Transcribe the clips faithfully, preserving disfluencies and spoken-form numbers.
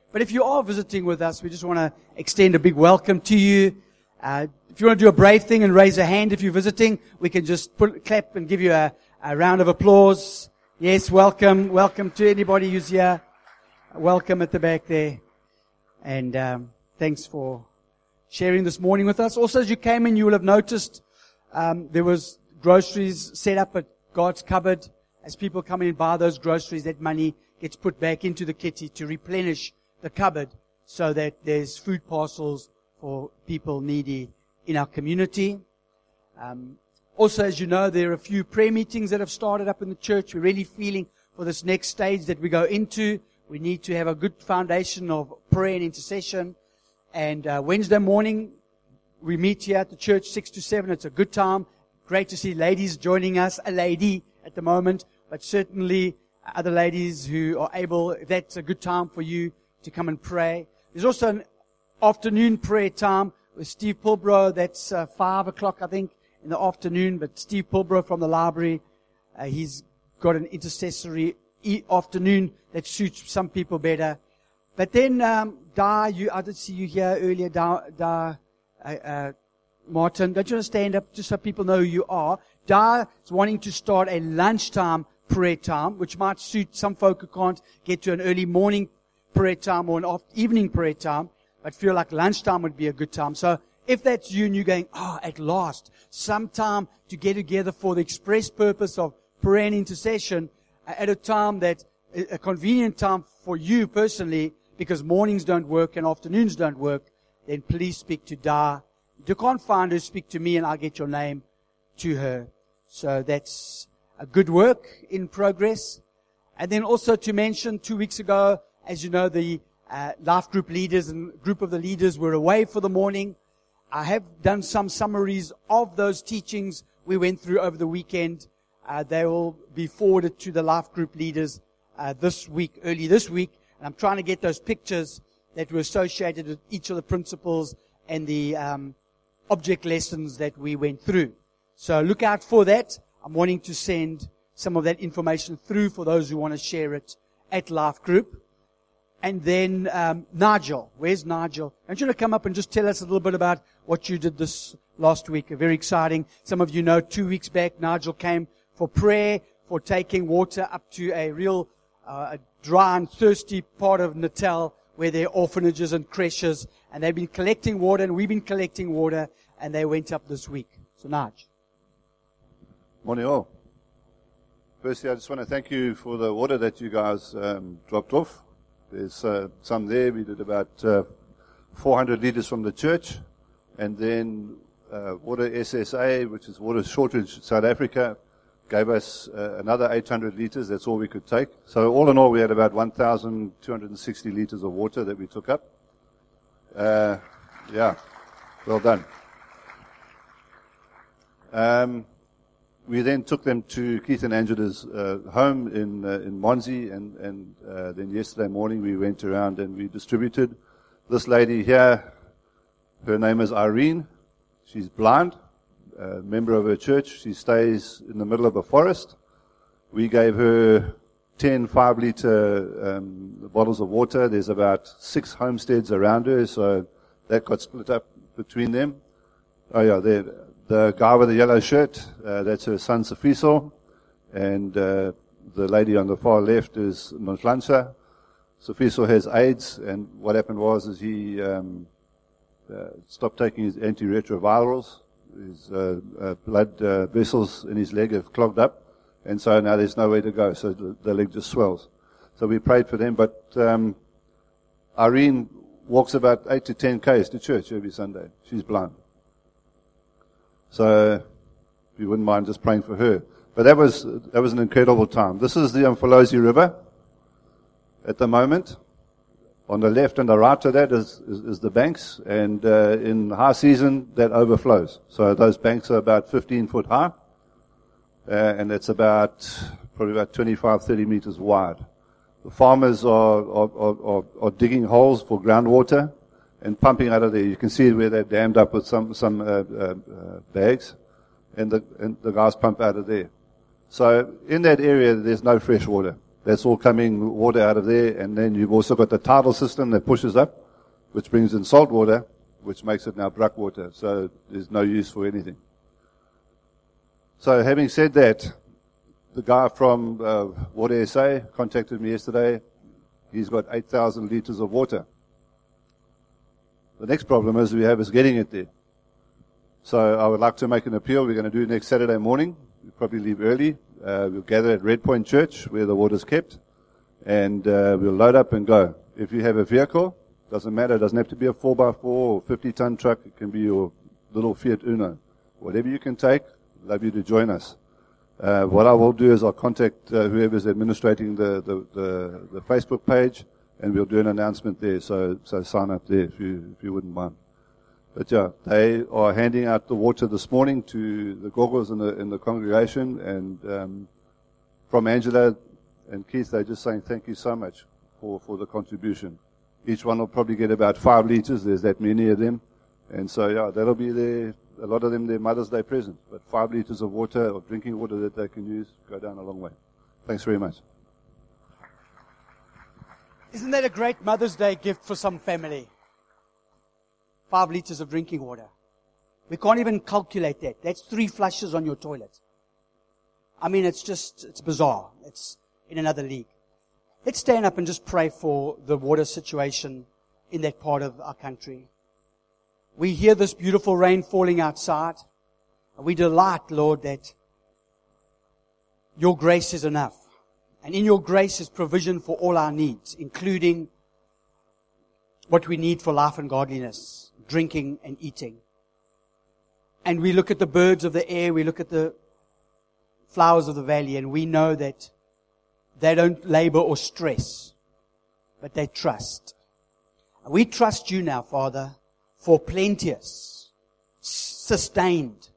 But if you are visiting with us, we just want to extend a big welcome to you. Uh, if you want to do a brave thing and raise a hand if you're visiting, we can just put, clap and give you a, a round of applause. Yes, welcome. Welcome to anybody who's here. Welcome at the back there. And um, thanks for sharing this morning with us. Also, as you came in, you will have noticed um, there was groceries set up at God's cupboard. As people come in and buy those groceries, that money gets put back into the kitty to replenish the cupboard so that there's food parcels for people needy in our community. Um, also, as you know, there are a few prayer meetings that have started up in the church. We're really feeling for this next stage that we go into. We need to have a good foundation of prayer and intercession. And uh, Wednesday morning, we meet here at the church, six to seven. It's a good time. Great to see ladies joining us. A lady at the moment, but certainly other ladies who are able, if that's a good time for you to come and pray. There's also an afternoon prayer time with Steve Pulbro. That's uh, five o'clock, I think, in the afternoon. But Steve Pulbro from the library, uh, he's got an intercessory e- afternoon that suits some people better. But then, um, Da, you, I did see you here earlier, Da, Da uh, uh, Martin. Don't you want to stand up just so people know who you are? Da is wanting to start a lunchtime prayer time, which might suit some folk who can't get to an early morning prayer time or an off- evening prayer time, but feel like lunchtime would be a good time. So if that's you and you're going, oh, at last, some time to get together for the express purpose of prayer and intercession uh, at a time that, a convenient time for you personally, because mornings don't work and afternoons don't work, then please speak to Da. If you can't find her, speak to me and I'll get your name to her. So that's a good work in progress. And then also to mention, two weeks ago, as you know, the uh, life group leaders and group of the leaders were away for the morning. I have done some summaries of those teachings we went through over the weekend. Uh, they will be forwarded to the life group leaders uh, this week, early this week. And I'm trying to get those pictures that were associated with each of the principles and the um, object lessons that we went through. So look out for that. I'm wanting to send some of that information through for those who want to share it at Life Group. And then um, Nigel. Where's Nigel? I want you to come up and just tell us a little bit about what you did this last week. Very exciting. Some of you know two weeks back, Nigel came for prayer, for taking water up to a real uh, a dry and thirsty part of Natal where there are orphanages and creches. And they've been collecting water, and we've been collecting water, and they went up this week. So, Nigel. Morning all. Firstly, I just want to thank you for the water that you guys um, dropped off. There's uh, some there. We did about uh, four hundred liters from the church. And then uh, Water S S A, which is Water Shortage South Africa, gave us uh, another eight hundred liters. That's all we could take. So all in all, we had about one thousand two hundred sixty liters of water that we took up. Uh, yeah, well done. Um, We then took them to Keith and Angela's uh, home in uh, in Monzi, and and uh, then yesterday morning we went around and we distributed. This lady here, her name is Irene. She's blind, a member of her church. She stays in the middle of a forest. We gave her ten five-liter um, bottles of water. There's about six homesteads around her, so that got split up between them. Oh yeah, there. The guy with the yellow shirt, uh, that's her son Sifiso, and uh, the lady on the far left is Nonhlanhla. Sifiso has AIDS, and what happened was is he um, uh, stopped taking his antiretrovirals. His uh, uh, blood uh, vessels in his leg have clogged up, and so now there's nowhere to go, so the, the leg just swells. So we prayed for them, but um, Irene walks about eight to ten k's to church every Sunday. She's blind. So, if you wouldn't mind just praying for her. But that was that was an incredible time. This is the Umfolozi River at the moment. On the left and the right of that is, is, is the banks. And uh, in high season, that overflows. So those banks are about fifteen foot high. Uh, and it's about, probably about twenty-five, thirty meters wide. The farmers are, are, are, are digging holes for groundwater and pumping out of there. You can see where they're dammed up with some some uh, uh, uh, bags, and the and the guys pump out of there. So in that area, there's no fresh water. That's all coming water out of there. And then you've also got the tidal system that pushes up, which brings in salt water, which makes it now brack water. So there's no use for anything. So having said that, the guy from uh, Water S A contacted me yesterday. He's got eight thousand liters of water. The next problem is we have is getting it there. So I would like to make an appeal. We're going to do it next Saturday morning. We'll probably leave early. Uh, we'll gather at Red Point Church where the water's kept. And uh, we'll load up and go. If you have a vehicle, doesn't matter. It doesn't have to be a four by four or fifty ton truck. It can be your little Fiat Uno. Whatever you can take, love you to join us. Uh, what I will do is I'll contact uh, whoever's administrating the, the, the, the Facebook page, and we'll do an announcement there. So, so sign up there if you, if you wouldn't mind. But yeah, they are handing out the water this morning to the goggles in the, in the congregation, and, um, from Angela and Keith, they're just saying thank you so much for, for the contribution. Each one will probably get about five liters. There's that many of them. And so yeah, that'll be their, a lot of them, their Mother's Day present. But five liters of water, or drinking water that they can use, go down a long way. Thanks very much. Isn't that a great Mother's Day gift for some family? Five liters of drinking water. We can't even calculate that. That's three flushes on your toilet. I mean, it's just, it's bizarre. It's in another league. Let's stand up and just pray for the water situation in that part of our country. We hear this beautiful rain falling outside. We delight, Lord, that your grace is enough. And in your grace is provision for all our needs, including what we need for life and godliness, drinking and eating. And we look at the birds of the air, we look at the flowers of the valley, and we know that they don't labor or stress, but they trust. And we trust you now, Father, for plenteous, sustained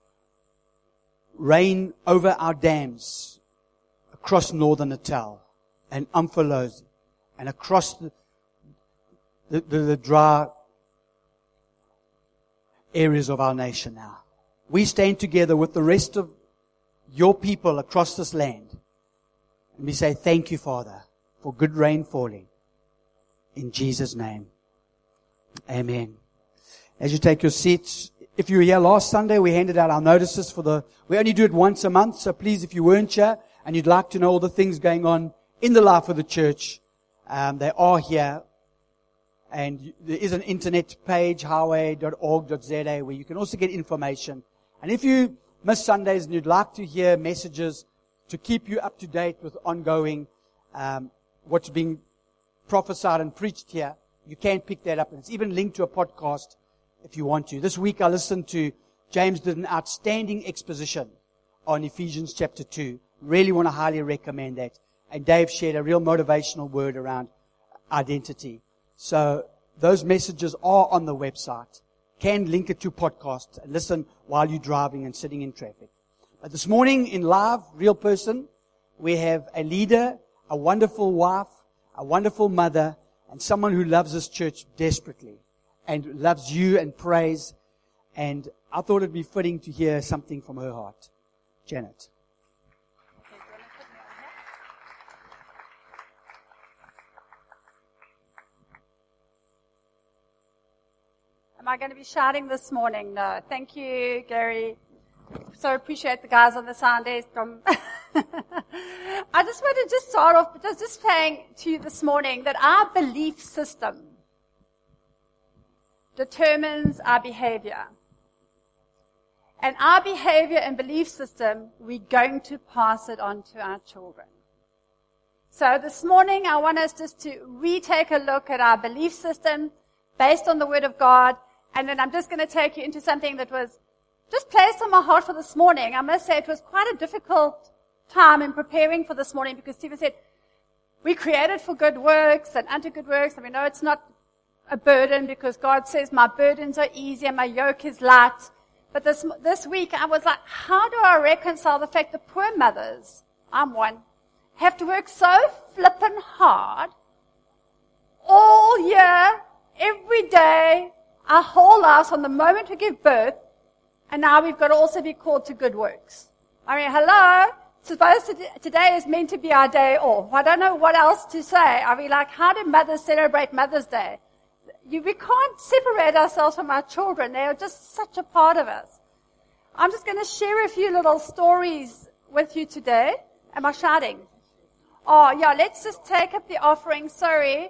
rain over our dams across northern Natal and Umfolozi and across the, the, the, the dry areas of our nation now. We stand together with the rest of your people across this land, and we say thank you, Father, for good rain falling. In Jesus' name. Amen. As you take your seats, if you were here last Sunday, we handed out our notices for the, we only do it once a month, so please, if you weren't here and you'd like to know all the things going on in the life of the church, um, they are here. And there is an internet page, highway dot org dot z a, where you can also get information. And if you miss Sundays and you'd like to hear messages to keep you up to date with ongoing, um, what's being prophesied and preached here, you can pick that up. And it's even linked to a podcast if you want to. This week I listened to, James did an outstanding exposition on Ephesians chapter two. Really want to highly recommend that. And Dave shared a real motivational word around identity. So those messages are on the website. Can link it to podcasts and listen while you're driving and sitting in traffic. But this morning in live, real person, we have a leader, a wonderful wife, a wonderful mother, and someone who loves this church desperately and loves you and prays. And I thought it'd be fitting to hear something from her heart. Janet. Am I going to be shouting this morning? No. Thank you, Gary. So appreciate the guys on the sound desk. Um, I just want to just start off just, just saying to you this morning that our belief system determines our behavior. And our behavior and belief system, we're going to pass it on to our children. So this morning, I want us just to retake a look at our belief system based on the Word of God. And then I'm just going to take you into something that was just placed on my heart for this morning. I must say it was quite a difficult time in preparing for this morning because Stephen said, we created for good works and unto good works. And we know it's not a burden because God says my burdens are easy and my yoke is light. But this, this week I was like, how do I reconcile the fact that poor mothers, I'm one, have to work so flippin' hard all year, every day, our whole lives from the moment we give birth, and now we've got to also be called to good works. I mean, hello? suppose today is meant to be our day off. I don't know what else to say. I mean, like, how do mothers celebrate Mother's Day? You, we can't separate ourselves from our children. They are just such a part of us. I'm just going to share a few little stories with you today. Am I shouting? Oh, yeah, let's just take up the offering. Sorry.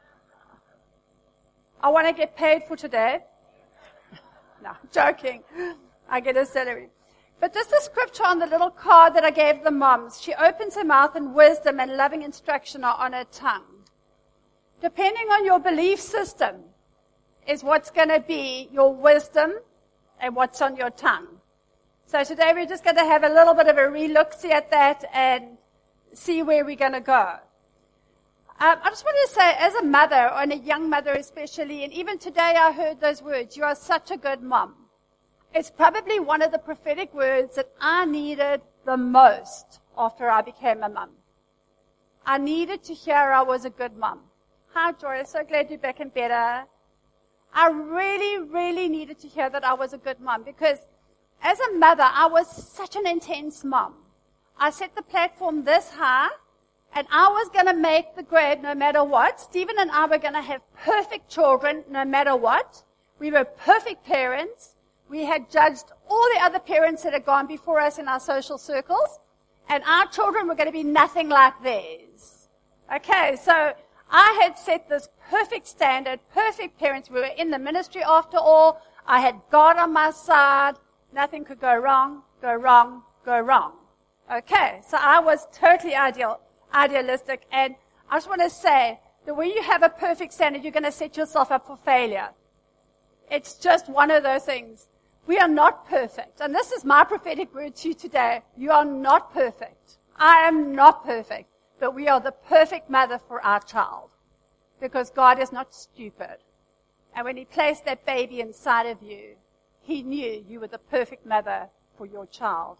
I want to get paid for today. No, I'm joking. I get a salary. But just the scripture on the little card that I gave the moms. She opens her mouth and wisdom and loving instruction are on her tongue. Depending on your belief system is what's going to be your wisdom and what's on your tongue. So today we're just going to have a little bit of a re-look-see at that and see where we're going to go. Um, I just want to say, as a mother, and a young mother especially, and even today I heard those words, you are such a good mom. It's probably one of the prophetic words that I needed the most after I became a mom. I needed to hear I was a good mom. Hi, Joy. So glad you're back and better. I really, really needed to hear that I was a good mom because as a mother, I was such an intense mom. I set the platform this high, and I was going to make the grade no matter what. Stephen and I were going to have perfect children no matter what. We were perfect parents. We had judged all the other parents that had gone before us in our social circles, and our children were going to be nothing like theirs. Okay, so I had set this perfect standard, perfect parents. We were in the ministry after all. I had God on my side. Nothing could go wrong, go wrong, go wrong. Okay, so I was totally ideal, idealistic, and I just want to say that when you have a perfect standard, you're going to set yourself up for failure. It's just one of those things. We are not perfect. And this is my prophetic word to you today. You are not perfect. I am not perfect. But we are the perfect mother for our child. Because God is not stupid. And when He placed that baby inside of you, He knew you were the perfect mother for your child.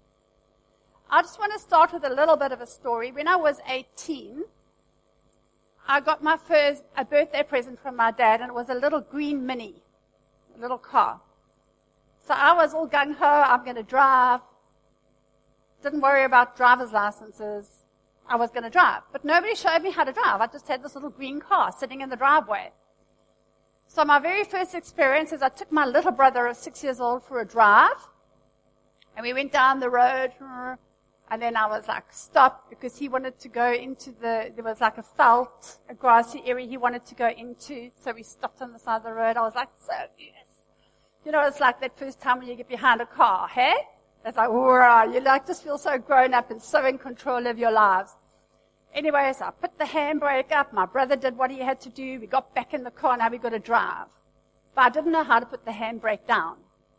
I just want to start with a little bit of a story. When I was eighteen, I got my first a birthday present from my dad, and it was a little green Mini, a little car. So I was all gung-ho, I'm going to drive. Didn't worry about driver's licenses. I was going to drive. But nobody showed me how to drive. I just had this little green car sitting in the driveway. So my very first experience is I took my little brother of six years old for a drive. And we went down the road. And then I was like, stop, because he wanted to go into the, there was like a veld, a grassy area he wanted to go into. So we stopped on the side of the road. I was like, so yes. You know, it's like that first time when you get behind a car, hey? It's like, wow, you like just feel so grown up and so in control of your lives. Anyway, so I put the handbrake up. My brother did what he had to do. We got back in the car. Now we got to drive. But I didn't know how to put the handbrake down.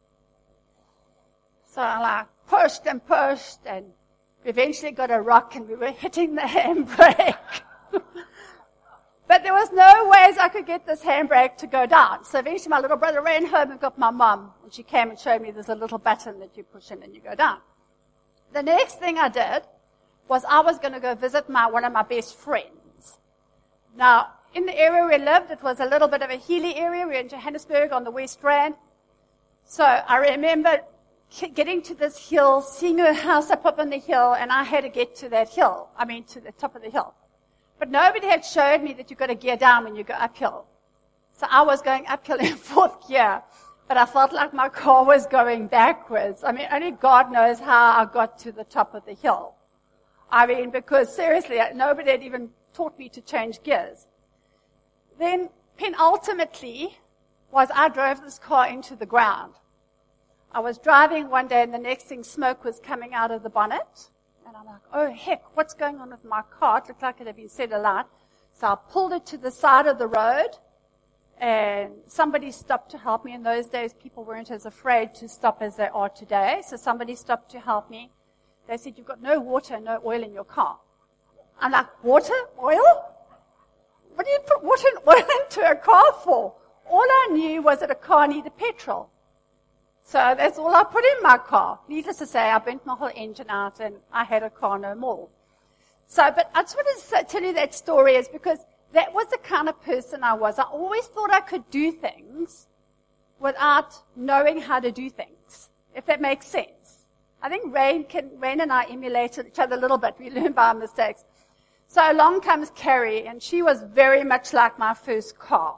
So I like pushed and pushed, and we eventually got a rock, and we were hitting the handbrake. But there was no ways I could get this handbrake to go down. So eventually my little brother ran home and got my mum, and she came and showed me there's a little button that you push in and you go down. The next thing I did was I was going to go visit my one of my best friends. Now, in the area we lived, it was a little bit of a hilly area. We were in Johannesburg on the West Rand. So I remember getting to this hill, seeing her house up, up on the hill, and I had to get to that hill. I mean, to the top of the hill. But nobody had showed me that you've got to gear down when you go uphill. So I was going uphill in fourth gear, but I felt like my car was going backwards. I mean, only God knows how I got to the top of the hill. I mean, because seriously, nobody had even taught me to change gears. Then, penultimately, was I drove this car into the ground. I was driving one day, and the next thing, smoke was coming out of the bonnet. And I'm like, oh, heck, what's going on with my car? It looked like it had been set alight. So I pulled it to the side of the road, and somebody stopped to help me. In those days, people weren't as afraid to stop as they are today. So somebody stopped to help me. They said, you've got no water, no oil in your car. I'm like, water? Oil? What do you put water and oil into a car for? All I knew was that a car needed petrol. So that's all I put in my car. Needless to say, I burnt my whole engine out and I had a car no more. So, but I just wanted to tell you that story is because that was the kind of person I was. I always thought I could do things without knowing how to do things, if that makes sense. I think Rain, can, Rain and I emulated each other a little bit. We learned by our mistakes. So along comes Carrie, and she was very much like my first car.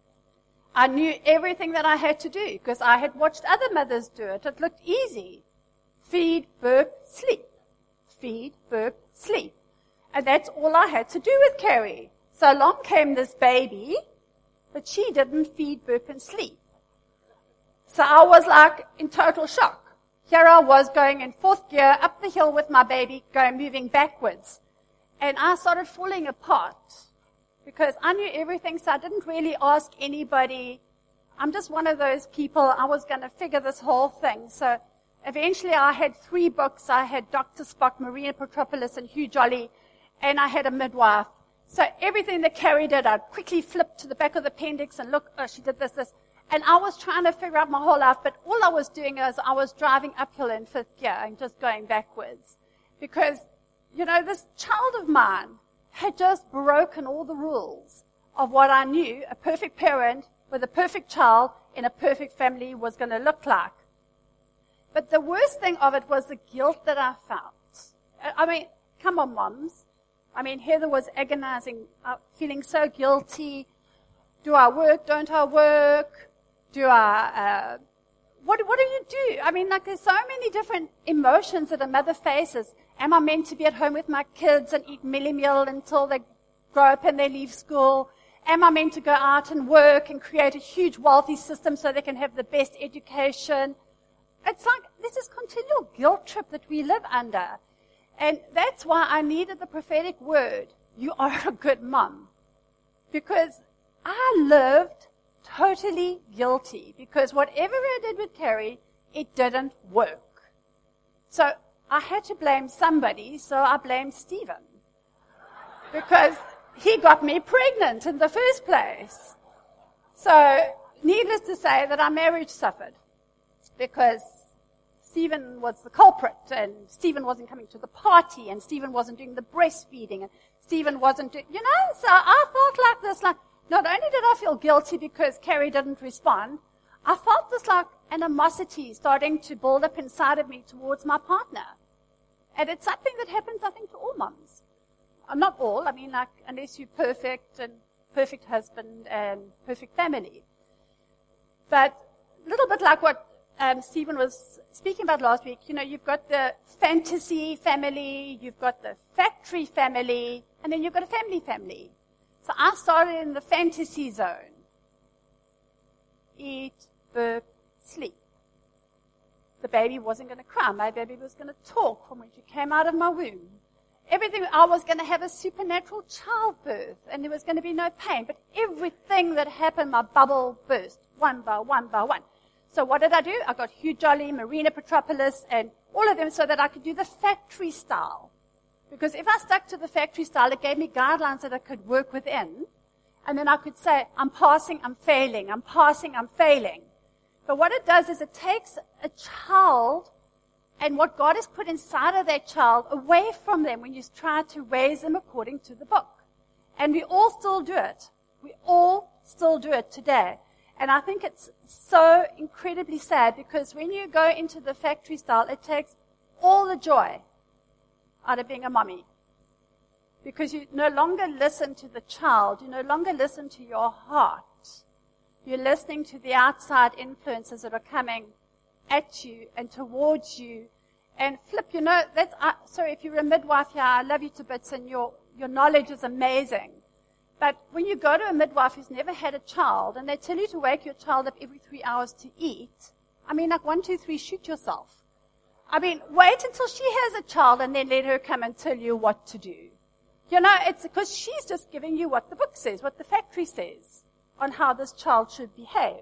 I knew everything that I had to do because I had watched other mothers do it. It looked easy. Feed, burp, sleep. Feed, burp, sleep. And that's all I had to do with Carrie. So along came this baby, but she didn't feed, burp, and sleep. So I was like in total shock. Here I was going in fourth gear up the hill with my baby, going moving backwards. And I started falling apart because I knew everything, so I didn't really ask anybody. I'm just one of those people. I was going to figure this whole thing. So eventually I had three books. I had Doctor Spock, Marina Petropoulos, and Hugh Jolly, and I had a midwife. So everything that Carrie did, I'd quickly flip to the back of the appendix and look, oh, she did this, this. And I was trying to figure out my whole life, but all I was doing is I was driving uphill in fifth gear and just going backwards. Because, you know, this child of mine had just broken all the rules of what I knew a perfect parent with a perfect child in a perfect family was going to look like. But the worst thing of it was the guilt that I felt. I mean, come on, moms. I mean, Heather was agonizing, uh, feeling so guilty. Do I work? Don't I work? Do I, uh, what, what do you do? I mean, like, there's so many different emotions that a mother faces. Am I meant to be at home with my kids and eat milli meal until they grow up and they leave school? Am I meant to go out and work and create a huge wealthy system so they can have the best education? It's like, this is continual guilt trip that we live under. And that's why I needed the prophetic word. You are a good mom. Because I lived totally guilty. Because whatever I did with Carrie, it didn't work. So I had to blame somebody, so I blamed Stephen. Because he got me pregnant in the first place. So, needless to say that our marriage suffered. Because Stephen was the culprit, and Stephen wasn't coming to the party, and Stephen wasn't doing the breastfeeding, and Stephen wasn't doing, you know, so I felt like this, like, not only did I feel guilty because Carrie didn't respond, I felt this like animosity starting to build up inside of me towards my partner. And it's something that happens, I think, to all moms. Uh, not all, I mean, like, unless you're perfect and perfect husband and perfect family. But a little bit like what um, Stephen was speaking about last week, you know, you've got the fantasy family, you've got the factory family, and then you've got a family family. So I started in the fantasy zone. Eat, burp, sleep. The baby wasn't going to cry. My baby was going to talk from when she came out of my womb. Everything, I was going to have a supernatural childbirth, and there was going to be no pain. But everything that happened, my bubble burst, one by one by one. So what did I do? I got Hugh Jolly, Marina Petropoulos, and all of them so that I could do the factory style. Because if I stuck to the factory style, it gave me guidelines that I could work within. And then I could say, I'm passing, I'm failing, I'm passing, I'm failing. But what it does is it takes a child and what God has put inside of that child away from them when you try to raise them according to the book. And we all still do it. We all still do it today. And I think it's so incredibly sad because when you go into the factory style, it takes all the joy out of being a mommy. Because you no longer listen to the child. You no longer listen to your heart. You're listening to the outside influences that are coming at you and towards you. And flip, you know, that's, uh, sorry, if you're a midwife here, I love you to bits and your, your knowledge is amazing. But when you go to a midwife who's never had a child and they tell you to wake your child up every three hours to eat, I mean, like one, two, three, shoot yourself. I mean, wait until she has a child and then let her come and tell you what to do. You know, it's because she's just giving you what the book says, what the factory says on how this child should behave.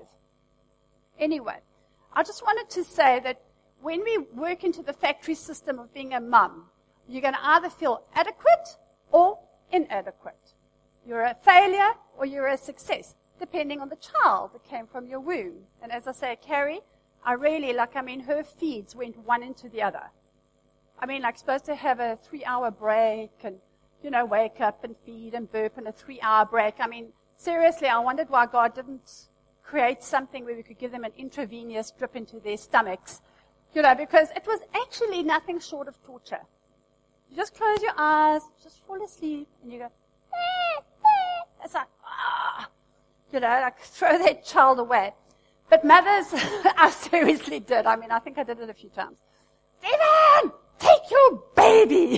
Anyway, I just wanted to say that when we work into the factory system of being a mum, you're going to either feel adequate or inadequate. You're a failure or you're a success, depending on the child that came from your womb. And as I say, Carrie, I really, like, I mean, her feeds went one into the other. I mean, like, supposed to have a three-hour break and, you know, wake up and feed and burp and a three-hour break. I mean, seriously, I wondered why God didn't create something where we could give them an intravenous drip into their stomachs, You know, because it was actually nothing short of torture. You just close your eyes, just fall asleep, and you go, eh, eh. It's like, ah, you know, like throw that child away. But mothers, I seriously did. I mean, I think I did it a few times. Stephen, take your baby.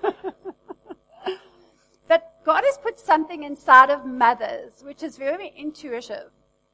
But God has put something inside of mothers, which is very intuitive.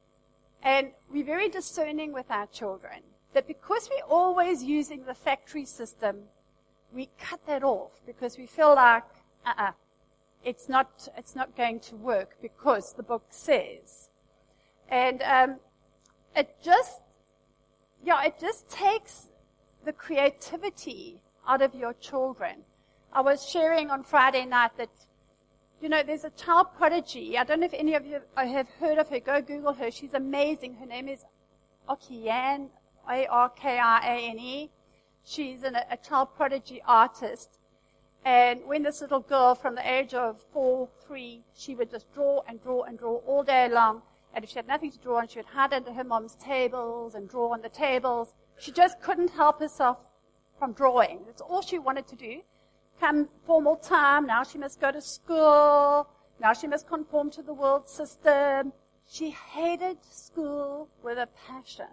And we're very discerning with our children. That because we're always using the factory system, we cut that off because we feel like, uh-uh, it's not, it's not going to work because the book says. And, um, it just, yeah, it just takes the creativity out of your children. I was sharing on Friday night that, you know, there's a child prodigy. I don't know if any of you have heard of her. Go Google her. She's amazing. Her name is Arkiane, A R K I A N E. She's an, a child prodigy artist. And when this little girl from the age of four, three, she would just draw and draw and draw all day long. And if she had nothing to draw on, she would hide under her mom's tables and draw on the tables. She just couldn't help herself from drawing. That's all she wanted to do. Come formal time, now she must go to school. Now she must conform to the world system. She hated school with a passion.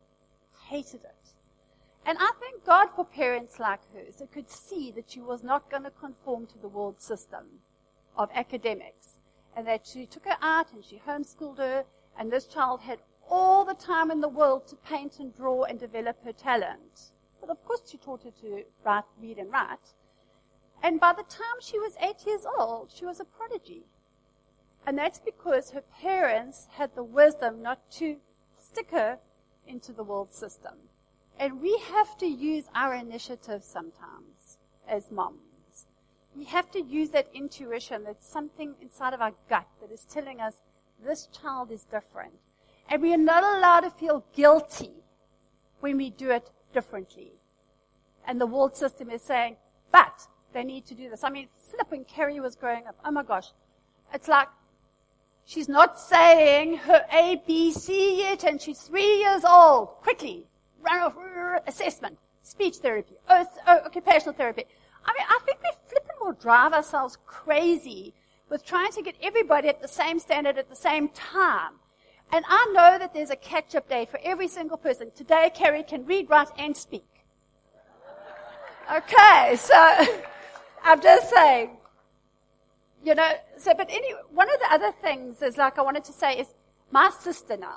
Hated it. And I thank God for parents like hers that could see that she was not going to conform to the world system of academics. And that she took her out and she homeschooled her. And this child had all the time in the world to paint and draw and develop her talent. But of course she taught her to write, read and write. And by the time she was eight years old, she was a prodigy. And that's because her parents had the wisdom not to stick her into the world system. And we have to use our initiative sometimes as moms. We have to use that intuition, that's something inside of our gut that is telling us this child is different. And we are not allowed to feel guilty when we do it differently. And the world system is saying, but they need to do this. I mean, flip, when Carrie was growing up, oh my gosh, it's like she's not saying her A B C yet and she's three years old. Quickly, run off, assessment, speech therapy, oh, oh, occupational therapy. I mean, I think we flip and will drive ourselves crazy with trying to get everybody at the same standard at the same time. And I know that there's a catch-up day for every single person. Today, Carrie can read, write, and speak. Okay, so I'm just saying, you know, so, but anyway, one of the other things is, like I wanted to say, is my sister now.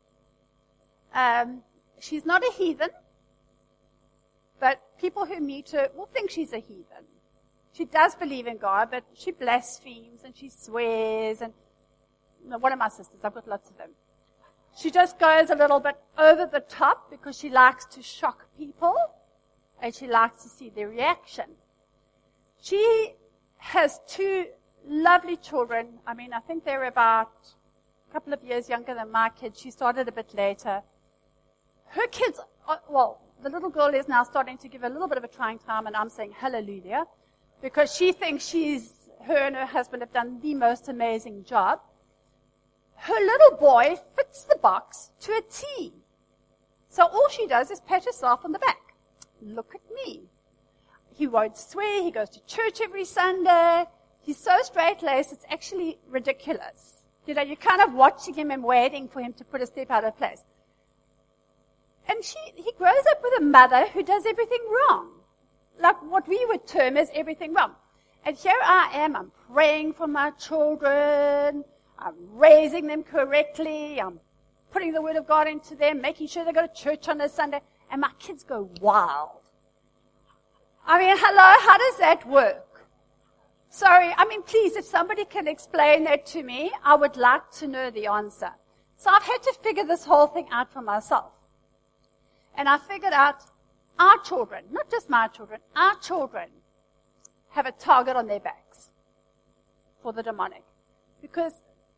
Um, she's not a heathen, but people who meet her will think she's a heathen. She does believe in God, but she blasphemes and she swears and, you know, one of my sisters, I've got lots of them. She just goes a little bit over the top because she likes to shock people and she likes to see their reaction. She has two lovely children. I mean, I think they're about a couple of years younger than my kids. She started a bit later. Her kids, are, well, the little girl is now starting to give a little bit of a trying time, and I'm saying hallelujah, because she thinks she's, her and her husband have done the most amazing job. Her little boy fits the box to a T. So all she does is pat herself on the back. Look at me. He won't swear. He goes to church every Sunday. He's so straight-laced, it's actually ridiculous. You know, you're kind of watching him and waiting for him to put a step out of place. And she, he grows up with a mother who does everything wrong. Like what we would term as everything wrong. And here I am, I'm praying for my children. I'm raising them correctly. I'm putting the Word of God into them, making sure they go to church on a Sunday. And my kids go wild. I mean, hello, how does that work? Sorry, I mean, please, if somebody can explain that to me, I would like to know the answer. So I've had to figure this whole thing out for myself. And I figured out our children, not just my children, our children have a target on their backs for the demonic. Because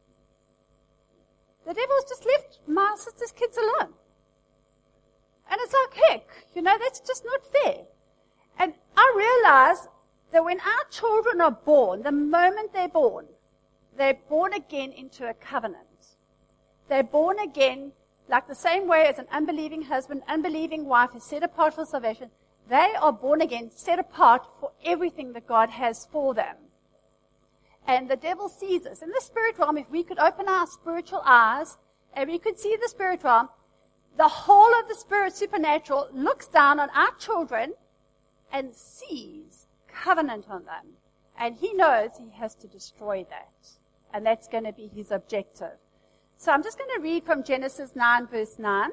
the devil's just left my sister's kids alone. And it's like, heck, you know, that's just not fair. And I realize that when our children are born, the moment they're born, they're born again into a covenant. They're born again like the same way as an unbelieving husband, unbelieving wife is set apart for salvation, they are born again, set apart for everything that God has for them. And the devil sees us. In the spirit realm, if we could open our spiritual eyes and we could see the spirit realm, the whole of the spirit supernatural looks down on our children and sees covenant on them. And he knows he has to destroy that. And that's going to be his objective. So I'm just going to read from Genesis nine, verse nine,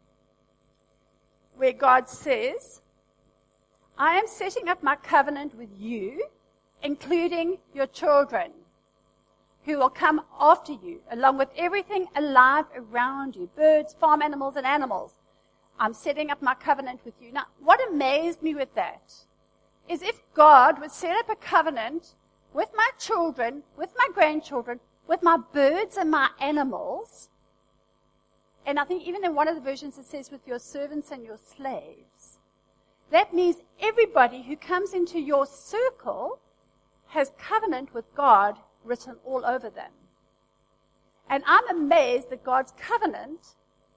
where God says, I am setting up my covenant with you, including your children, who will come after you, along with everything alive around you, birds, farm animals, and animals. I'm setting up my covenant with you. Now, what amazed me with that is if God would set up a covenant with my children, with my grandchildren, with my birds and my animals, and I think even in one of the versions it says with your servants and your slaves, that means everybody who comes into your circle has covenant with God written all over them. And I'm amazed that God's covenant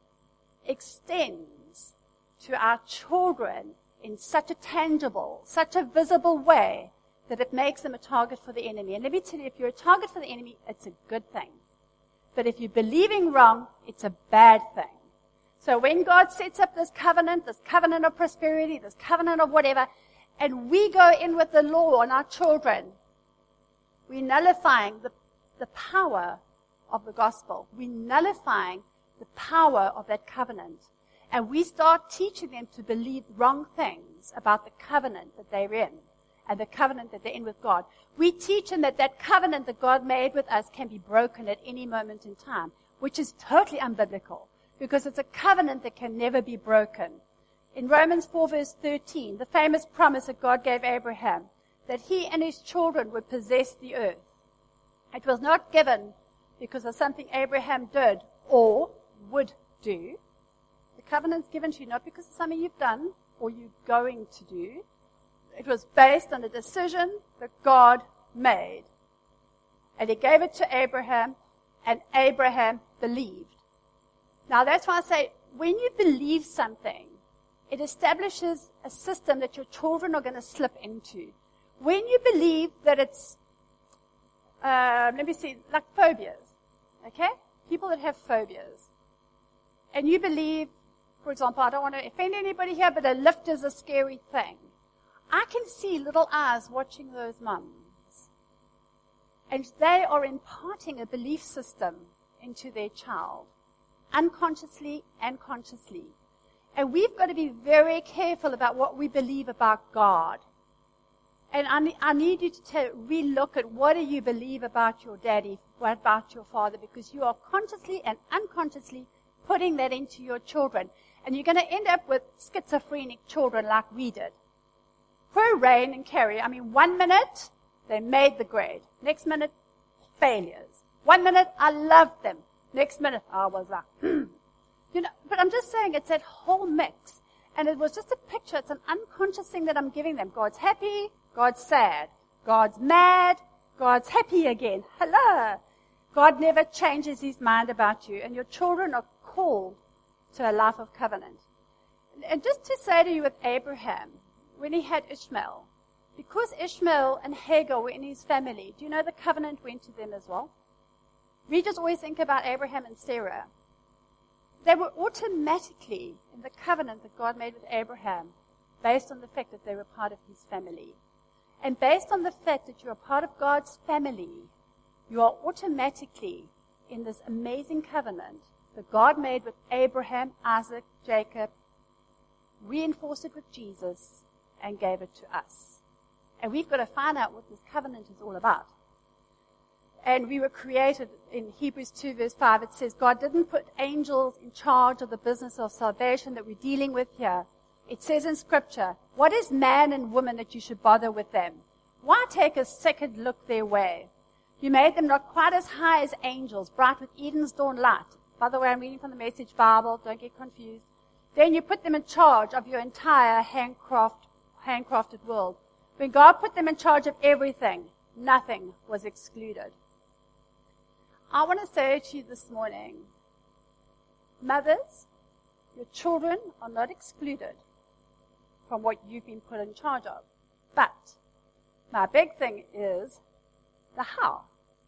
extends to our children in such a tangible, such a visible way that it makes them a target for the enemy. And let me tell you, if you're a target for the enemy, it's a good thing. But if you're believing wrong, it's a bad thing. So when God sets up this covenant, this covenant of prosperity, this covenant of whatever, and we go in with the law on our children, we're nullifying the, the power of the gospel. We're nullifying the power of that covenant. And we start teaching them to believe wrong things about the covenant that they're in and the covenant that they're in with God. We teach them that that covenant that God made with us can be broken at any moment in time, which is totally unbiblical because it's a covenant that can never be broken. In Romans four, verse thirteen, the famous promise that God gave Abraham, that he and his children would possess the earth. It was not given because of something Abraham did or would do. The covenant's given to you not because of something you've done or you're going to do. It was based on a decision that God made. And he gave it to Abraham, and Abraham believed. Now that's why I say, when you believe something, it establishes a system that your children are going to slip into. When you believe that it's, uh, let me see, like phobias, okay? People that have phobias. And you believe, for example, I don't want to offend anybody here, but a lift is a scary thing. I can see little eyes watching those mums. And they are imparting a belief system into their child, unconsciously and consciously. And we've got to be very careful about what we believe about God. And I need, I need you to tell, re-look at what do you believe about your daddy, what about your father, because you are consciously and unconsciously putting that into your children. And you're going to end up with schizophrenic children like we did. Poor Rain and Carrie, I mean, one minute, they made the grade. Next minute, failures. One minute, I loved them. Next minute, I was like, hmm. You know, but I'm just saying it's that whole mix. And it was just a picture. It's an unconscious thing that I'm giving them. God's happy. God's sad. God's mad. God's happy again. Hello. God never changes his mind about you. And your children are called to a life of covenant. And just to say to you with Abraham, when he had Ishmael, because Ishmael and Hagar were in his family, do you know the covenant went to them as well? We just always think about Abraham and Sarah. They were automatically in the covenant that God made with Abraham based on the fact that they were part of his family. And based on the fact that you're a part of God's family, you are automatically in this amazing covenant that God made with Abraham, Isaac, Jacob, reinforced it with Jesus, and gave it to us. And we've got to find out what this covenant is all about. And we were created in Hebrews two verse five. It says God didn't put angels in charge of the business of salvation that we're dealing with here. It says in Scripture, what is man and woman that you should bother with them? Why take a second look their way? You made them not quite as high as angels, bright with Eden's dawn light. By the way, I'm reading from the Message Bible. Don't get confused. Then you put them in charge of your entire handcraft, handcrafted world. When God put them in charge of everything, nothing was excluded. I want to say to you this morning, Mothers, your children are not excluded from what you've been put in charge of. But my big thing is the how.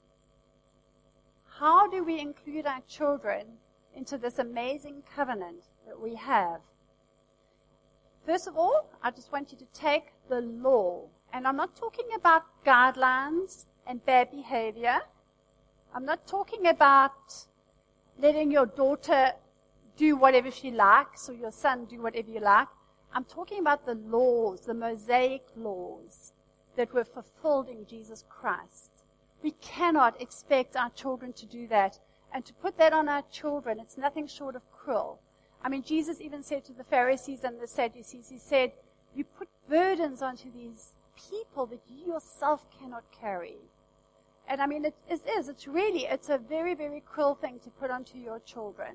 How do we include our children into this amazing covenant that we have? First of all, I just want you to take the law. And I'm not talking about guidelines and bad behavior. I'm not talking about letting your daughter do whatever she likes or your son do whatever you like. I'm talking about the laws, the Mosaic laws that were fulfilled in Jesus Christ. We cannot expect our children to do that. And to put that on our children, it's nothing short of cruel. I mean, Jesus even said to the Pharisees and the Sadducees, he said, you put burdens onto these people that you yourself cannot carry. And I mean, it, it is, it's really, it's a very, very cruel thing to put onto your children.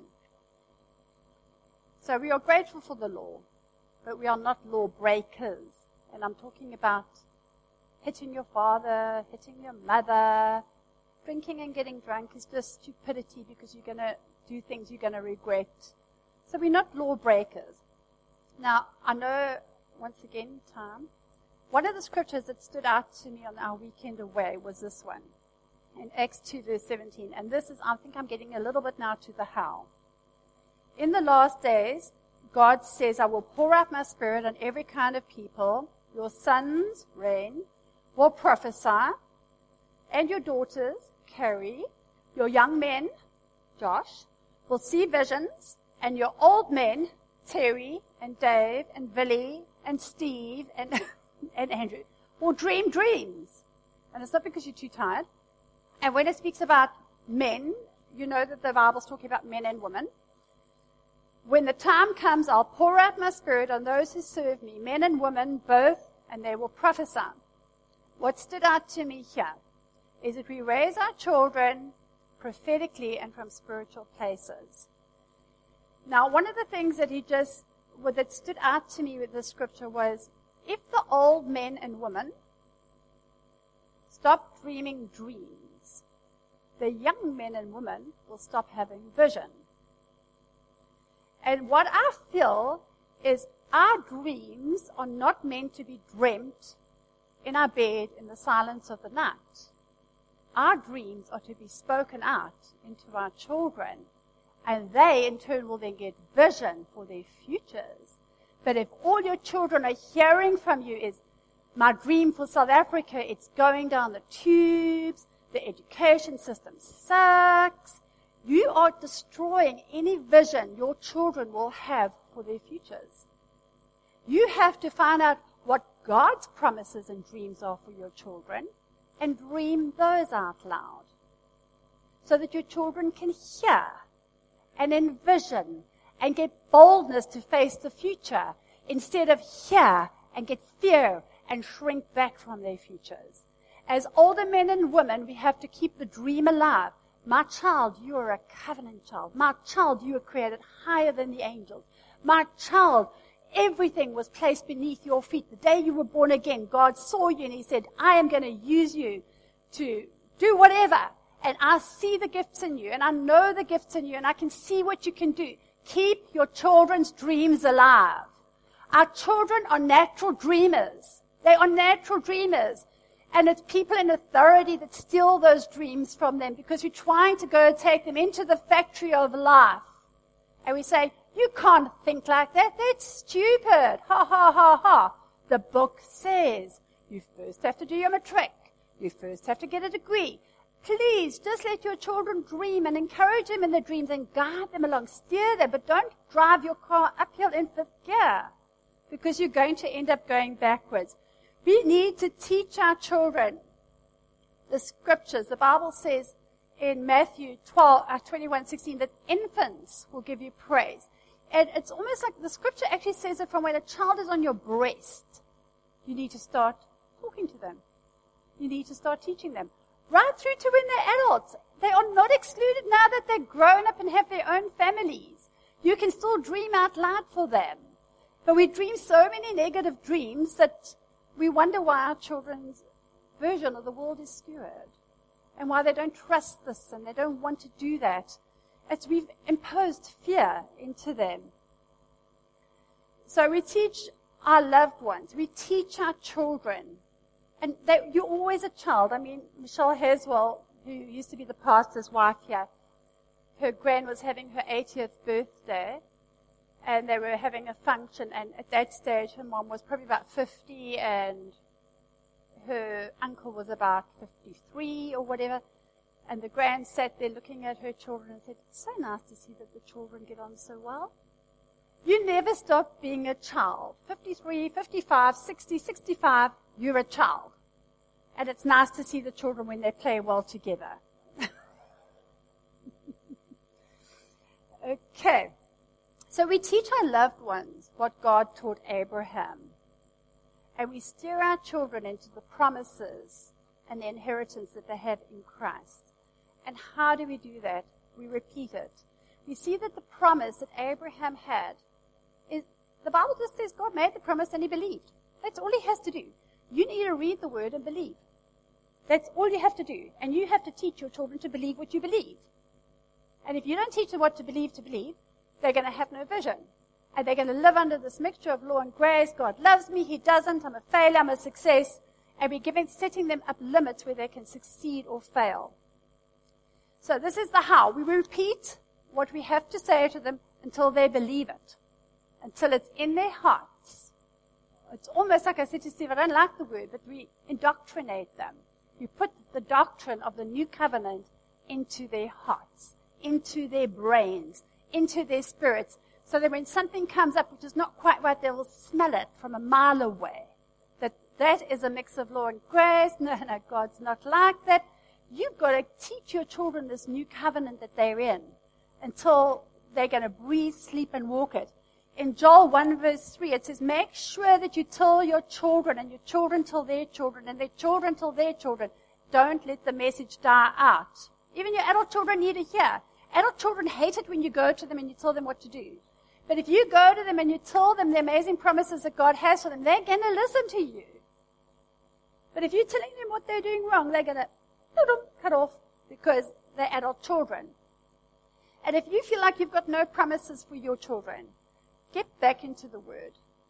So we are grateful for the law, but we are not law breakers. And I'm talking about hitting your father, hitting your mother. Drinking and getting drunk is just stupidity because you're going to do things you're going to regret. So we're not law breakers. Now, I know, once again, time. One of the scriptures that stood out to me on our weekend away was this one. In Acts two verse seventeen. And this is, I think I'm getting a little bit now to the how. In the last days, God says, I will pour out my spirit on every kind of people. Your sons, reign, will prophesy, and your daughters, Carrie, your young men, Josh, will see visions, and your old men, Terry and Dave and Billy and Steve and, and Andrew, will dream dreams. And it's not because you're too tired. And when it speaks about men, you know that the Bible's talking about men and women. When the time comes, I'll pour out my spirit on those who serve me, men and women both, and they will prophesy. What stood out to me here is that we raise our children prophetically and from spiritual places. Now, one of the things that he just, what that stood out to me with this scripture was, if the old men and women stop dreaming dreams, the young men and women will stop having vision. And what I feel is our dreams are not meant to be dreamt in our bed in the silence of the night. Our dreams are to be spoken out into our children, and they in turn will then get vision for their futures. But if all your children are hearing from you is, my dream for South Africa, it's going down the tubes, the education system sucks, you are destroying any vision your children will have for their futures. You have to find out what God's promises and dreams are for your children and dream those out loud so that your children can hear and envision and get boldness to face the future instead of hear and get fear and shrink back from their futures. As older men and women, we have to keep the dream alive. My child, you are a covenant child. My child, you are created higher than the angels. My child, everything was placed beneath your feet. The day you were born again, God saw you and he said, I am going to use you to do whatever. And I see the gifts in you and I know the gifts in you and I can see what you can do. Keep your children's dreams alive. Our children are natural dreamers. They are natural dreamers. And it's people in authority that steal those dreams from them because we're trying to go take them into the factory of life. And we say, you can't think like that. That's stupid. Ha, ha, ha, ha. The book says you first have to do your matric. You first have to get a degree. Please, just let your children dream and encourage them in their dreams and guide them along. Steer them, but don't drive your car uphill in fifth gear because you're going to end up going backwards. We need to teach our children the scriptures. The Bible says in Matthew twelve, uh, twenty-one, sixteen that infants will give you praise. And it's almost like the scripture actually says it from when a child is on your breast. You need to start talking to them. You need to start teaching them. Right through to when they're adults. They are not excluded now that they're grown up and have their own families. You can still dream out loud for them. But we dream so many negative dreams that we wonder why our children's version of the world is skewed and why they don't trust this and they don't want to do that. It's we've imposed fear into them. So we teach our loved ones. We teach our children. And they, you're always a child. I mean, Michelle Haswell, who used to be the pastor's wife here, her gran was having her eightieth birthday, and they were having a function, and at that stage her mom was probably about fifty, and her uncle was about fifty-three or whatever, and the gran sat there looking at her children and said, "It's so nice to see that the children get on so well." You never stop being a child. fifty-three, fifty-five, sixty, sixty-five, you're a child. And it's nice to see the children when they play well together. Okay. So we teach our loved ones what God taught Abraham. And we steer our children into the promises and the inheritance that they have in Christ. And how do we do that? We repeat it. We see that the promise that Abraham had is, the Bible just says God made the promise and he believed. That's all he has to do. You need to read the word and believe. That's all you have to do. And you have to teach your children to believe what you believe. And if you don't teach them what to believe to believe, they're going to have no vision. And they're going to live under this mixture of law and grace. God loves me, he doesn't, I'm a failure, I'm a success. And we're giving, setting them up limits where they can succeed or fail. So this is the how. We repeat what we have to say to them until they believe it. Until it's in their hearts. It's almost like I said to Steve, I don't like the word, but we indoctrinate them. We put the doctrine of the new covenant into their hearts, into their brains, into their spirits, so that when something comes up which is not quite right, they will smell it from a mile away. That that is a mix of law and grace. No, no, God's not like that. You've got to teach your children this new covenant that they're in until they're going to breathe, sleep, and walk it. In Joel one verse three, it says, make sure that you tell your children, and your children tell their children, and their children tell their children. Don't let the message die out. Even your adult children need to hear. Adult children hate it when you go to them and you tell them what to do. But if you go to them and you tell them the amazing promises that God has for them, they're going to listen to you. But if you're telling them what they're doing wrong, they're going to cut off because they're adult children. And if you feel like you've got no promises for your children, get back into the Word.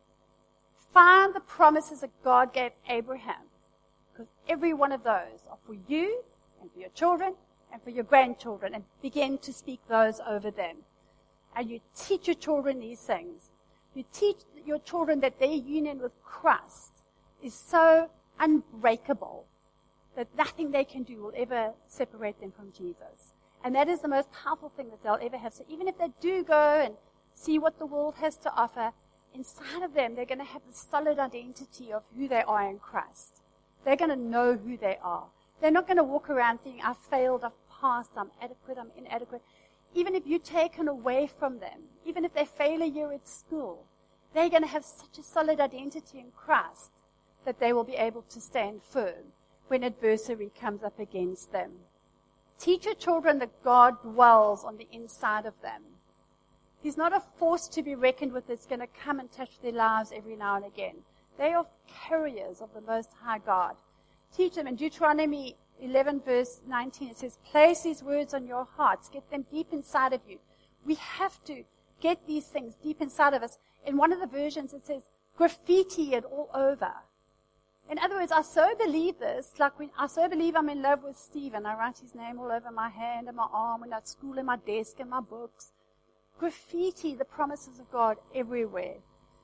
Find the promises that God gave Abraham. Because every one of those are for you and for your children and for your grandchildren. And begin to speak those over them. And you teach your children these things. You teach your children that their union with Christ is so unbreakable that nothing they can do will ever separate them from Jesus. And that is the most powerful thing that they'll ever have. So even if they do go and see what the world has to offer, inside of them they're going to have the solid identity of who they are in Christ. They're going to know who they are. They're not going to walk around thinking, I've failed, I've passed, I'm adequate, I'm inadequate. Even if you're taken away from them, even if they fail a year at school, they're going to have such a solid identity in Christ that they will be able to stand firm when adversity comes up against them. Teach your children that God dwells on the inside of them. He's not a force to be reckoned with that's going to come and touch their lives every now and again. They are carriers of the Most High God. Teach them in Deuteronomy eleven verse nineteen. It says, place these words on your hearts. Get them deep inside of you. We have to get these things deep inside of us. In one of the versions it says, graffiti it all over. In other words, I so believe this, like when I so believe I'm in love with Stephen. I write his name all over my hand and my arm and at school and my desk and my books. Graffiti the promises of God everywhere.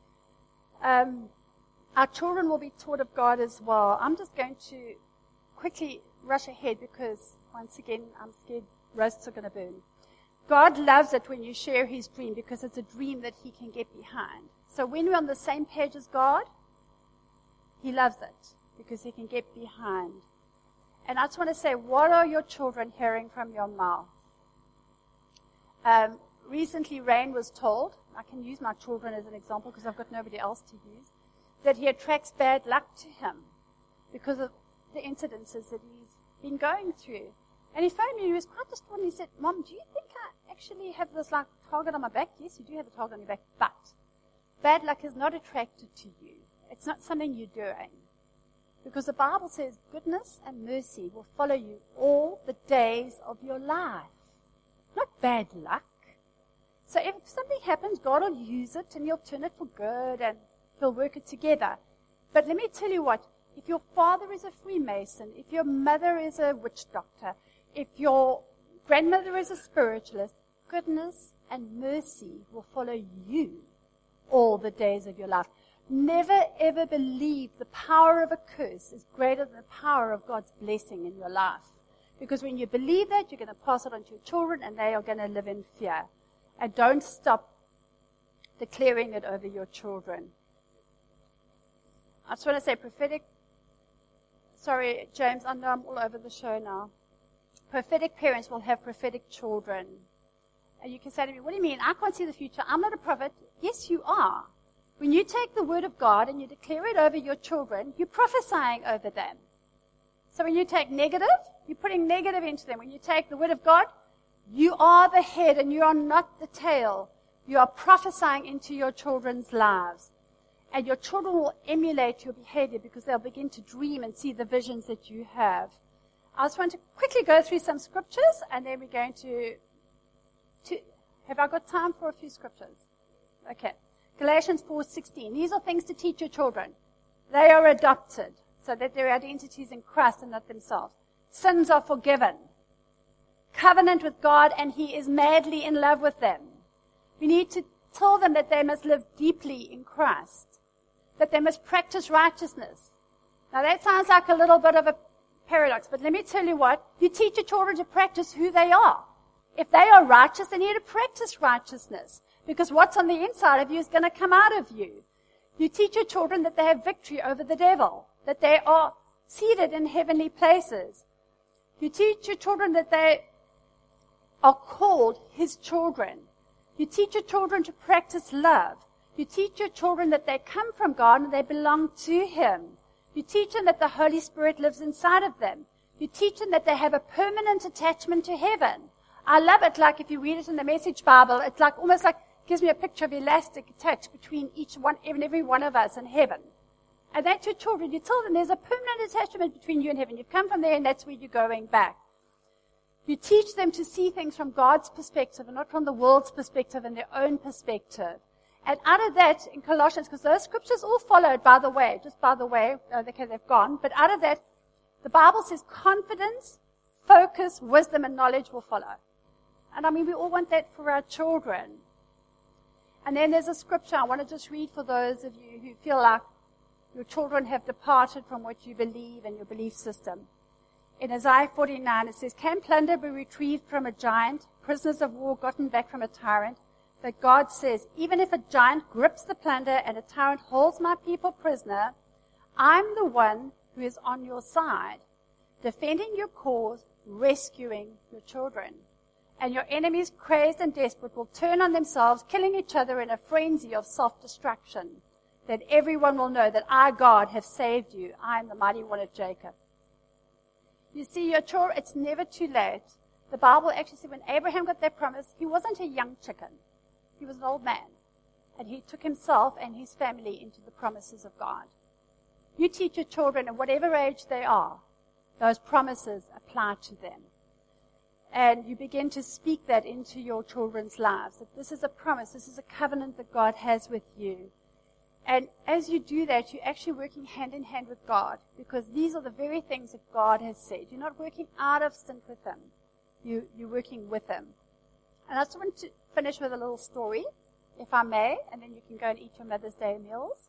Um, our children will be taught of God as well. I'm just going to quickly rush ahead because, once again, I'm scared roasts are going to burn. God loves it when you share his dream because it's a dream that he can get behind. So when we're on the same page as God, he loves it because he can get behind. And I just want to say, what are your children hearing from your mouth? Um, recently, Rain was told, I can use my children as an example because I've got nobody else to use, that he attracts bad luck to him because of the incidences that he's been going through. And he phoned me and he was quite distraught and he said, Mom, do you think I actually have this like target on my back? Yes, you do have a target on your back, but bad luck is not attracted to you. It's not something you're doing. Because the Bible says goodness and mercy will follow you all the days of your life. Not bad luck. So if something happens, God will use it and He'll turn it for good and He'll work it together. But let me tell you what, if your father is a Freemason, if your mother is a witch doctor, if your grandmother is a spiritualist, goodness and mercy will follow you all the days of your life. Never ever believe the power of a curse is greater than the power of God's blessing in your life. Because when you believe that, you're going to pass it on to your children and they are going to live in fear. And don't stop declaring it over your children. I just want to say prophetic, sorry James, I know I'm all over the show now. Prophetic parents will have prophetic children. And you can say to me, what do you mean? I can't see the future. I'm not a prophet. Yes, you are. When you take the word of God and you declare it over your children, you're prophesying over them. So when you take negative, you're putting negative into them. When you take the word of God, you are the head and you are not the tail. You are prophesying into your children's lives. And your children will emulate your behavior because they'll begin to dream and see the visions that you have. I just want to quickly go through some scriptures and then we're going to, to have I got time for a few scriptures? Okay. Galatians four sixteen. These are things to teach your children. They are adopted so that their identity is in Christ and not themselves. Sins are forgiven. Covenant with God, and He is madly in love with them. We need to tell them that they must live deeply in Christ, that they must practice righteousness. Now that sounds like a little bit of a paradox, but let me tell you what, you teach your children to practice who they are. If they are righteous, they need to practice righteousness, because what's on the inside of you is going to come out of you. You teach your children that they have victory over the devil, that they are seated in heavenly places. You teach your children that they are called His children. You teach your children to practice love. You teach your children that they come from God and they belong to Him. You teach them that the Holy Spirit lives inside of them. You teach them that they have a permanent attachment to heaven. I love it, like if you read it in the Message Bible, it's like almost like gives me a picture of elastic attached between each one, even every one of us in heaven. And that's your children. You tell them there's a permanent attachment between you and heaven. You've come from there and that's where you're going back. You teach them to see things from God's perspective and not from the world's perspective and their own perspective. And out of that, in Colossians, because those scriptures all followed, by the way, just by the way, okay, they've gone, but out of that, the Bible says confidence, focus, wisdom, and knowledge will follow. And I mean, we all want that for our children. And then there's a scripture I want to just read for those of you who feel like your children have departed from what you believe and your belief system. In Isaiah forty-nine, it says, can plunder be retrieved from a giant, prisoners of war gotten back from a tyrant? But God says, even if a giant grips the plunder and a tyrant holds my people prisoner, I'm the one who is on your side, defending your cause, rescuing your children. And your enemies, crazed and desperate, will turn on themselves, killing each other in a frenzy of self-destruction. That everyone will know that I, God, have saved you. I am the mighty one of Jacob. You see, your children, it's never too late. The Bible actually said when Abraham got that promise, he wasn't a young chicken. He was an old man. And he took himself and his family into the promises of God. You teach your children at whatever age they are, those promises apply to them. And you begin to speak that into your children's lives, that this is a promise, this is a covenant that God has with you. And as you do that, you're actually working hand in hand with God, because these are the very things that God has said. You're not working out of sync with Him. You, you're working with Him. And I just want to finish with a little story, if I may, and then you can go and eat your Mother's Day meals.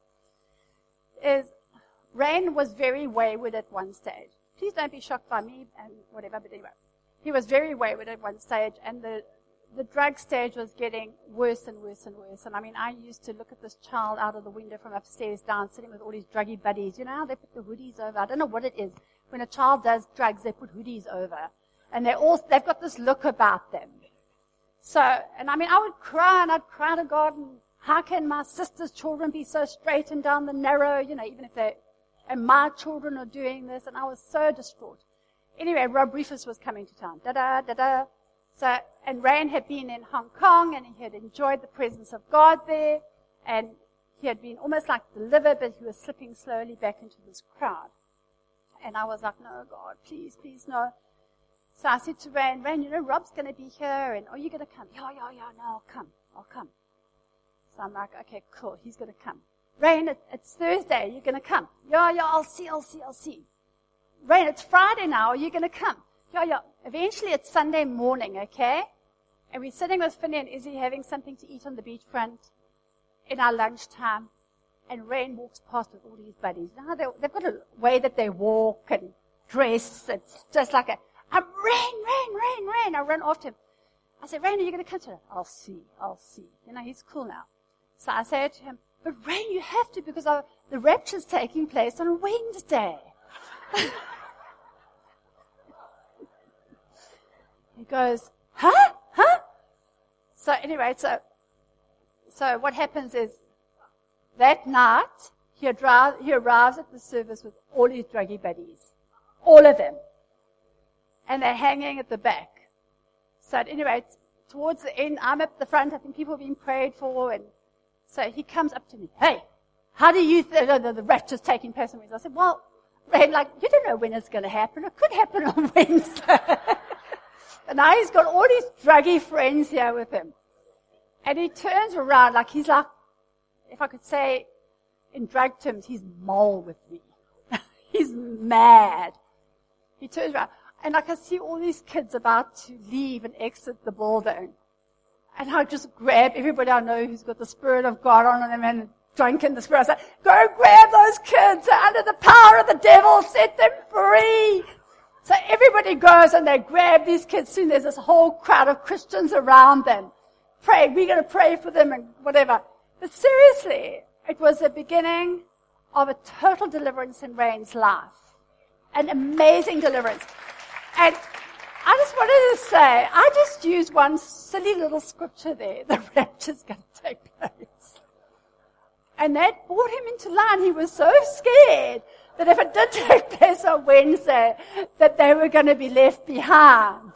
Is Rain was very wayward at one stage. Please don't be shocked by me and whatever, but anyway. He was very wayward at one stage, and the the drug stage was getting worse and worse and worse. And I mean, I used to look at this child out of the window from upstairs down, sitting with all his druggy buddies. You know how they put the hoodies over? I don't know what it is. When a child does drugs, they put hoodies over. And they all, they've got this look about them. So, and I mean, I would cry, and I'd cry to God, and how can my sister's children be so straight and down the narrow, you know, even if they, and my children are doing this, and I was so distraught. Anyway, Rob Reefus was coming to town. Da-da, da-da. So, and Rain had been in Hong Kong, and he had enjoyed the presence of God there, and he had been almost like delivered, but he was slipping slowly back into this crowd. And I was like, no, God, please, please, no. So I said to Rain, Rain, you know, Rob's going to be here, and are you going to come? Yeah, yeah, yeah, no, I'll come. I'll come. So I'm like, okay, cool, he's going to come. Rain, it, it's Thursday, you're going to come. Yeah, yeah, I'll see, I'll see, I'll see. Rain, it's Friday now, are you going to come? Yeah, yeah. Eventually it's Sunday morning, okay? And we're sitting with Finney and Izzy having something to eat on the beachfront in our lunchtime. And Rain walks past with all these buddies. You know how they, they've got a way that they walk and dress. It's just like a, I'm Rain, Rain, Rain, Rain. I run after him. I said, Rain, are you going to come today? I'll see, I'll see. You know, he's cool now. So I say to him, but Rain, you have to because our, the rapture's taking place on Wednesday. He goes, huh? Huh? So anyway, so, so what happens is that night, he, adri- he arrives at the service with all his druggy buddies. All of them. And they're hanging at the back. So at any rate, towards the end, I'm at the front. I think people are being prayed for. And so he comes up to me. Hey, how do you think uh, the, the rapture's taking place on Wednesday? I said, well, Ray, like, you don't know when it's going to happen. It could happen on Wednesday. And now he's got all these druggy friends here with him. And he turns around like he's like, if I could say in drug terms, he's mole with me. He's mad. He turns around. And like I see all these kids about to leave and exit the building. And I just grab everybody I know who's got the Spirit of God on them and drunk in the Spirit. I say, go grab those kids. They're under the power of the devil. Set them free. So everybody goes and they grab these kids. Soon there's this whole crowd of Christians around them. Pray. We're going to pray for them and whatever. But seriously, it was the beginning of a total deliverance in Rain's life. An amazing deliverance. And I just wanted to say, I just used one silly little scripture there. The rapture's going to take place. And that brought him into line. He was so scared that if it did take place on Wednesday, that they were going to be left behind.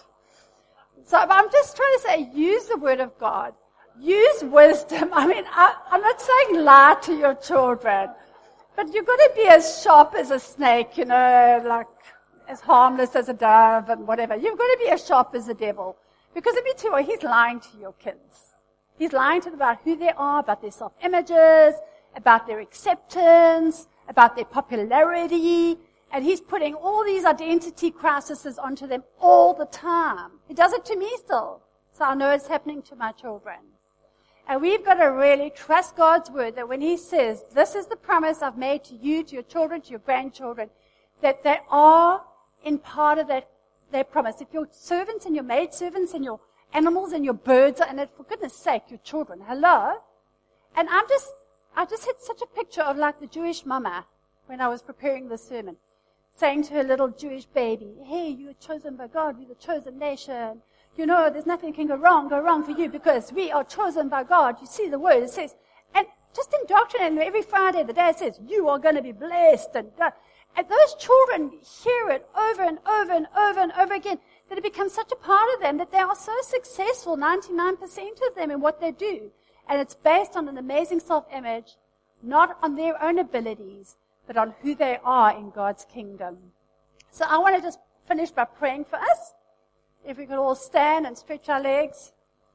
So I'm just trying to say, use the Word of God. Use wisdom. I mean, I, I'm not saying lie to your children, but you've got to be as sharp as a snake, you know, like as harmless as a dove and whatever. You've got to be as sharp as the devil. Because let me tell you, he's lying to your kids. He's lying to them about who they are, about their self-images, about their acceptance, about their popularity, and he's putting all these identity crises onto them all the time. He does it to me still. So I know it's happening to my children. And we've got to really trust God's word that when he says, this is the promise I've made to you, to your children, to your grandchildren, that they are in part of that, that promise. If your servants and your maidservants and your animals and your birds are in it, for goodness sake, your children, hello? And I'm just, I just had such a picture of like the Jewish mama when I was preparing the sermon, saying to her little Jewish baby, hey, you're chosen by God, we're the chosen nation. You know, there's nothing can go wrong, go wrong for you because we are chosen by God. You see the word, it says, and just indoctrinating them every Friday, the day it says, you are going to be blessed. And, and those children hear it over and over and over and over again, that it becomes such a part of them that they are so successful, ninety-nine percent of them in what they do. And it's based on an amazing self-image, not on their own abilities, but on who they are in God's kingdom. So I want to just finish by praying for us. If we could all stand and stretch our legs.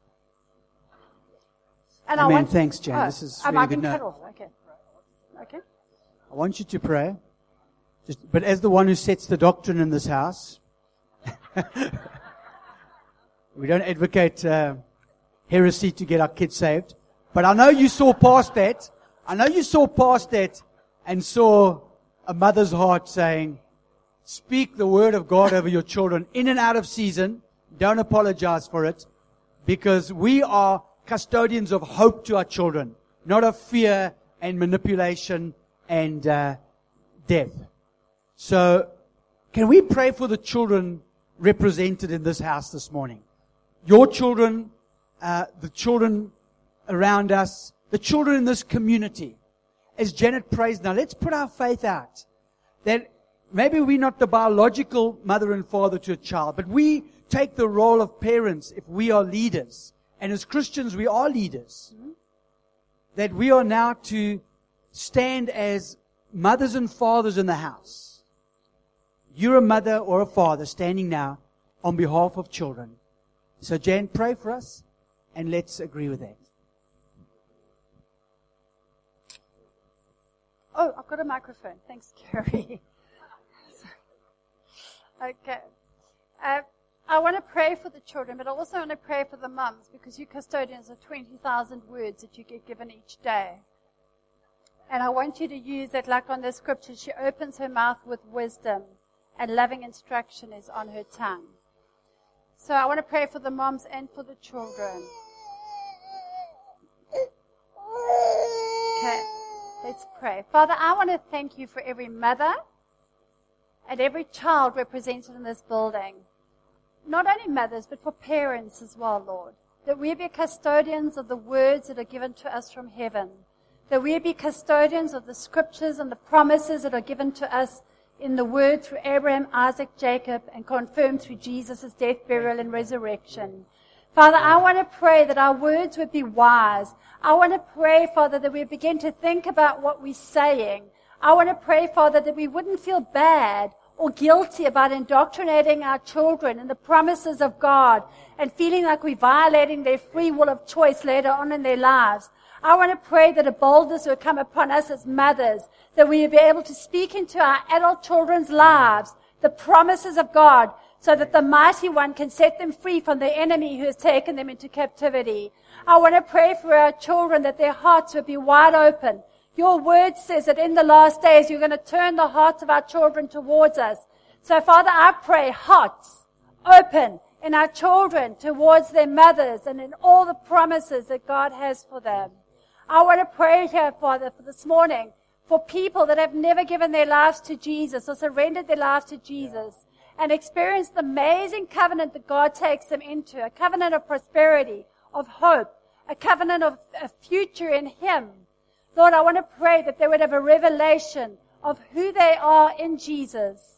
And Amen. I want, Thanks, Jan. Oh, this is am really I good. being cut No, off? Okay. Okay. I want you to pray. Just, but as the one who sets the doctrine in this house, we don't advocate uh, heresy to get our kids saved. But I know you saw past that. I know you saw past that and saw a mother's heart saying, speak the word of God over your children in and out of season. Don't apologize for it, because we are custodians of hope to our children, not of fear and manipulation and uh, death. So can we pray for the children represented in this house this morning? Your children, uh, the children around us, the children in this community. As Janet prays now, let's put our faith out that maybe we're not the biological mother and father to a child, but we take the role of parents if we are leaders. And as Christians, we are leaders. Mm-hmm. That we are now to stand as mothers and fathers in the house. You're a mother or a father standing now, on behalf of children. So Jan, pray for us, and let's agree with that. Oh, I've got a microphone. Thanks, Carrie. Okay. Uh, I want to pray for the children, but I also want to pray for the mums, because you custodians are twenty thousand words that you get given each day. And I want you to use that, like on the scripture, she opens her mouth with wisdom, and loving instruction is on her tongue. So I want to pray for the moms and for the children. Okay, let's pray. Father, I want to thank you for every mother and every child represented in this building. Not only mothers, but for parents as well, Lord. That we be custodians of the words that are given to us from heaven. That we be custodians of the scriptures and the promises that are given to us in the word through Abraham, Isaac, Jacob, and confirmed through Jesus' death, burial, and resurrection. Father, I want to pray that our words would be wise. I want to pray, Father, that we begin to think about what we're saying. I want to pray, Father, that we wouldn't feel bad or guilty about indoctrinating our children in the promises of God and feeling like we're violating their free will of choice later on in their lives. I want to pray that a boldness will come upon us as mothers, that we will be able to speak into our adult children's lives the promises of God, so that the mighty one can set them free from the enemy who has taken them into captivity. I want to pray for our children that their hearts will be wide open. Your word says that in the last days you're going to turn the hearts of our children towards us. So, Father, I pray hearts open in our children towards their mothers and in all the promises that God has for them. I want to pray here, Father, for this morning, for people that have never given their lives to Jesus or surrendered their lives to Jesus and experienced the amazing covenant that God takes them into, a covenant of prosperity, of hope, a covenant of a future in Him. Lord, I want to pray that they would have a revelation of who they are in Jesus.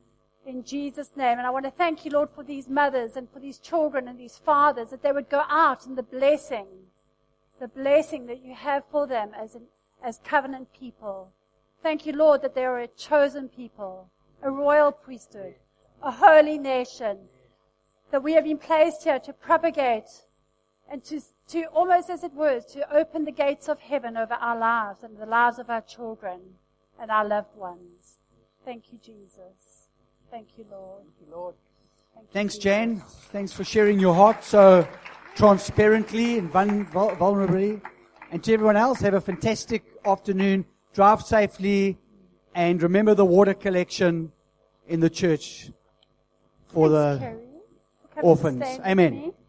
In Jesus' name. And I want to thank you, Lord, for these mothers and for these children and these fathers, that they would go out in the blessing, the blessing that you have for them as, an, as covenant people. Thank you, Lord, that they are a chosen people, a royal priesthood, a holy nation, that we have been placed here to propagate and to, to almost as it were, to open the gates of heaven over our lives and the lives of our children and our loved ones. Thank you, Jesus. Thank you, Lord. Thank you, Lord. Thank you, Thanks, Jesus. Jan. Thanks for sharing your heart so transparently and vul- vulnerably. And to everyone else, have a fantastic afternoon. Drive safely. And remember the water collection in the church for Thanks, the Carrie, for coming to orphans. stand with Amen. me.